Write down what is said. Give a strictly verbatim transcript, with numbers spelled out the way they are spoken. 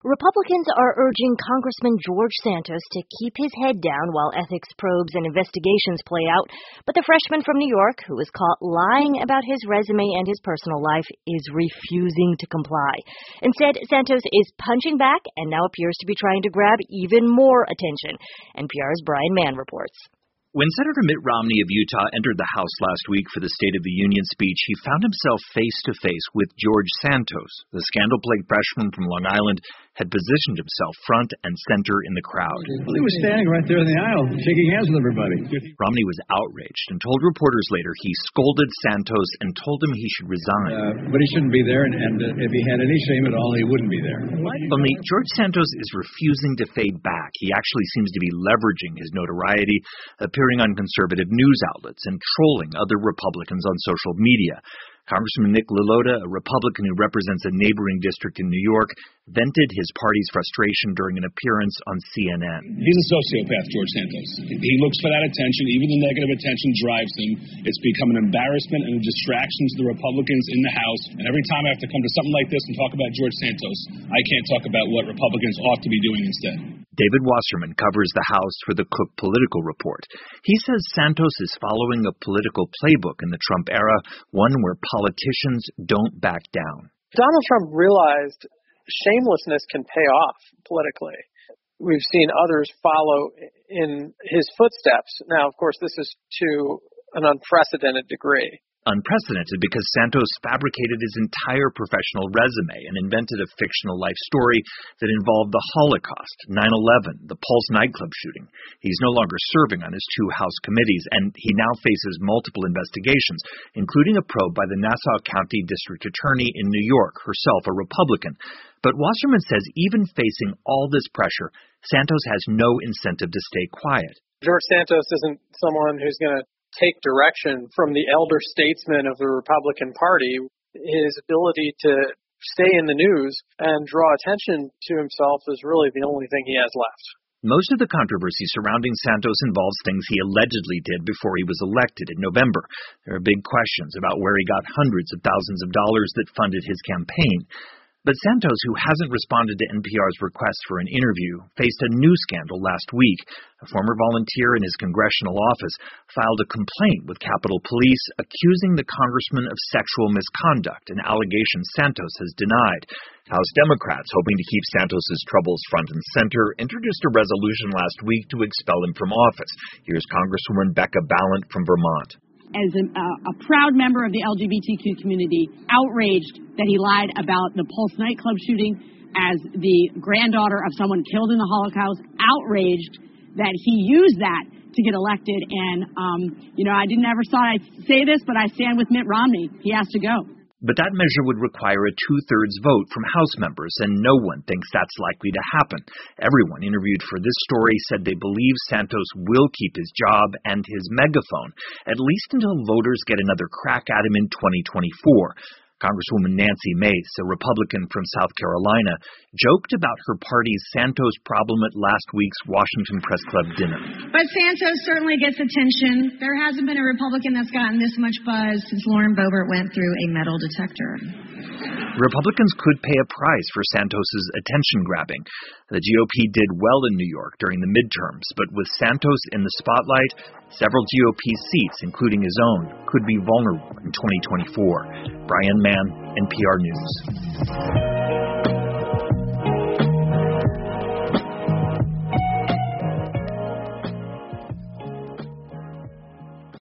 Republicans are urging Congressman George Santos to keep his head down while ethics probes and investigations play out. But the freshman from New York, who was caught lying about his resume and his personal life, is refusing to comply. Instead, Santos is punching back and now appears to be trying to grab even more attention. N P R's Brian Mann reports. When Senator Mitt Romney of Utah entered the House last week for the State of the Union speech, he found himself face-to-face with George Santos. The scandal-plagued freshman from Long Island had positioned himself front and center in the crowd. He was standing right there in the aisle, shaking hands with everybody. Romney was outraged and told reporters later he scolded Santos and told him he should resign. Uh, but he shouldn't be there, and, and uh, if he had any shame at all, he wouldn't be there. Only George Santos is refusing to fade back. He actually seems to be leveraging his notoriety, appearing on conservative news outlets and trolling other Republicans on social media. Congressman Nick LaLota, a Republican who represents a neighboring district in New York, vented his party's frustration during an appearance on C N N. He's a sociopath, George Santos. He looks for that attention. Even the negative attention drives him. It's become an embarrassment and a distraction to the Republicans in the House. And every time I have to come to something like this and talk about George Santos, I can't talk about what Republicans ought to be doing instead. David Wasserman covers the House for the Cook Political Report. He says Santos is following a political playbook in the Trump era, one where politicians don't back down. Donald Trump realized shamelessness can pay off politically. We've seen others follow in his footsteps. Now, of course, this is to an unprecedented degree. Unprecedented because Santos fabricated his entire professional resume and invented a fictional life story that involved the Holocaust, nine eleven, the Pulse nightclub shooting. He's no longer serving on his two House committees, and he now faces multiple investigations, including a probe by the Nassau County District Attorney in New York, herself a Republican. But Wasserman says even facing all this pressure, Santos has no incentive to stay quiet. George Santos isn't someone who's going to take direction from the elder statesmen of the Republican Party. His ability to stay in the news and draw attention to himself is really the only thing he has left. Most of the controversy surrounding Santos involves things he allegedly did before he was elected in November. There are big questions about where he got hundreds of thousands of dollars that funded his campaign. But Santos, who hasn't responded to N P R's request for an interview, faced a new scandal last week. A former volunteer in his congressional office filed a complaint with Capitol Police accusing the congressman of sexual misconduct, an allegation Santos has denied. House Democrats, hoping to keep Santos's troubles front and center, introduced a resolution last week to expel him from office. Here's Congresswoman Becca Balint from Vermont. As a, a proud member of the L G B T Q community, outraged that he lied about the Pulse nightclub shooting, as the granddaughter of someone killed in the Holocaust, outraged that he used that to get elected. And, um, you know, I didn't ever thought I'd say this, but I stand with Mitt Romney. He has to go. But that measure would require a two-thirds vote from House members, and no one thinks that's likely to happen. Everyone interviewed for this story said they believe Santos will keep his job and his megaphone, at least until voters get another crack at him in twenty twenty-four. Congresswoman Nancy Mace, a Republican from South Carolina, joked about her party's Santos problem at last week's Washington Press Club dinner. But Santos certainly gets attention. There hasn't been a Republican that's gotten this much buzz since Lauren Boebert went through a metal detector. Republicans could pay a price for Santos's attention grabbing. The G O P did well in New York during the midterms, but with Santos in the spotlight, several G O P seats, including his own, could be vulnerable in twenty twenty-four. Brian Mann, N P R News.